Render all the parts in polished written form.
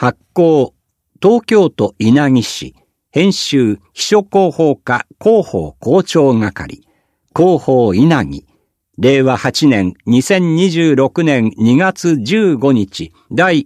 発行、東京都稲城市、編集、秘書広報課広報校長係、広報稲城、令和8年2026年2月15日、第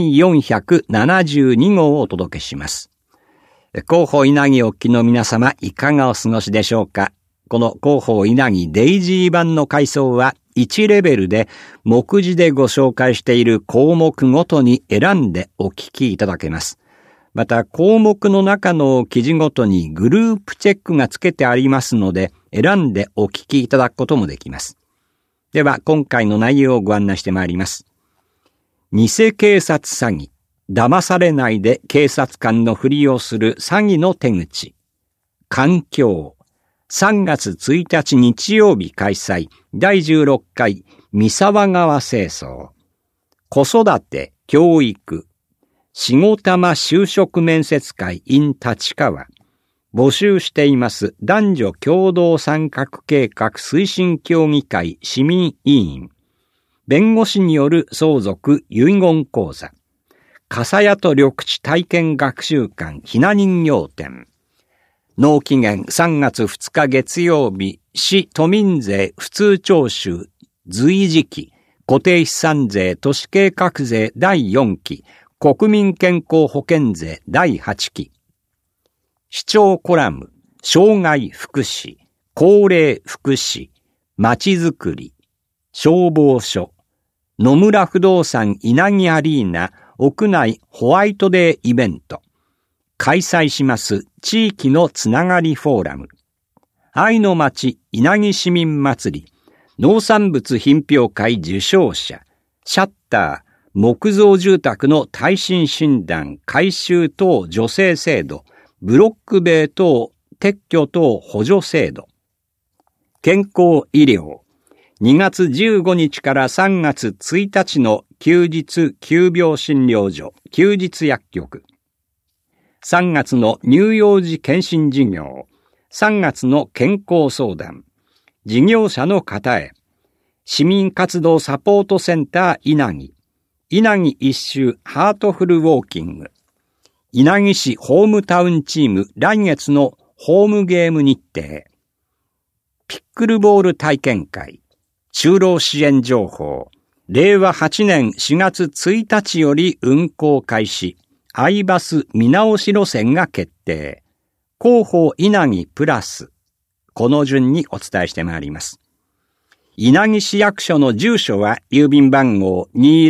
1472号をお届けします。広報稲城お聞きの皆様、いかがお過ごしでしょうか。この広報稲城デイジー版の回想は、1レベルで目次でご紹介している項目ごとに選んでお聞きいただけます。また項目の中の記事ごとにグループチェックがつけてありますので選んでお聞きいただくこともできます。では今回の内容をご案内してまいります。偽警察詐欺、騙されないで警察官のふりをする詐欺の手口。環境、3月1日日曜日開催第16回三沢川清掃。子育て、教育、しごたま就職面接会 in 立川。募集しています男女共同参画計画推進協議会市民委員。弁護士による相続遺言講座。笠谷と緑地体験学習館ひな人形展。納期限3月2日月曜日、市都民税普通徴収随時期、固定資産税都市計画税第4期、国民健康保険税第8期。市長コラム、障害福祉、高齢福祉、まちづくり、消防署、野村不動産稲城アリーナ屋内ホワイトデーイベント。開催します地域のつながりフォーラム。愛の町稲城市民祭り。農産物品評会受賞者。シャッター。木造住宅の耐震診断、改修等助成制度。ブロック塀等撤去等補助制度。健康医療。2月15日から3月1日の休日急病診療所、休日薬局。3月の乳幼児検診事業、3月の健康相談、事業者の方へ、市民活動サポートセンター稲城、稲城一周ハートフルウォーキング、稲城市ホームタウンチーム来月のホームゲーム日程、ピックルボール体験会、就労支援情報、令和8年4月1日より運行開始、アイバス見直し路線が決定。広報稲城プラス。この順にお伝えしてまいります。稲城市役所の住所は郵便番号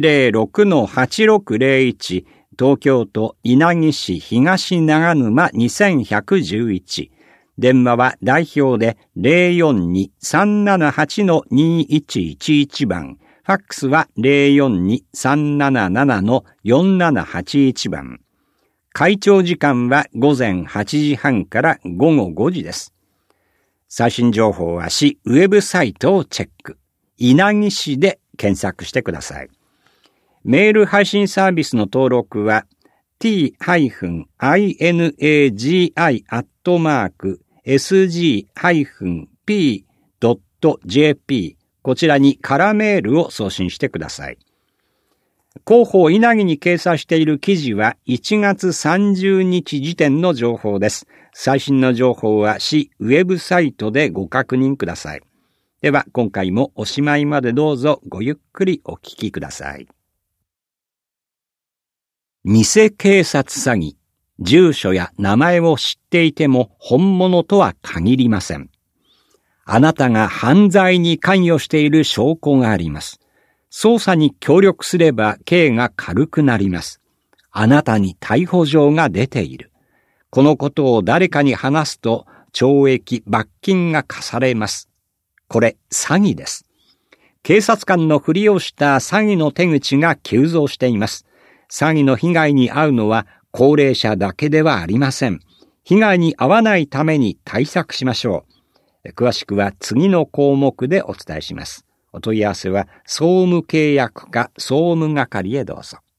206-8601 東京都稲城市東長沼2111。電話は代表で 042-378-2111 番。ファックスは 042-377-4781 番。開庁時間は午前8時半から午後5時です。最新情報は市ウェブサイトをチェック。稲城市で検索してください。メール配信サービスの登録は t-inagi@sg-p.jpこちらにカラメールを送信してください。広報稲城に掲載している記事は1月30日時点の情報です。最新の情報は市ウェブサイトでご確認ください。では今回もおしまいまでどうぞごゆっくりお聞きください。偽警察詐欺、住所や名前を知っていても本物とは限りません。あなたが犯罪に関与している証拠があります。捜査に協力すれば刑が軽くなります。あなたに逮捕状が出ている。このことを誰かに話すと懲役・罰金が課されます。これ詐欺です。警察官のふりをした詐欺の手口が急増しています。詐欺の被害に遭うのは高齢者だけではありません。被害に遭わないために対策しましょう。詳しくは次の項目でお伝えします。お問い合わせは総務契約課総務係へどうぞ。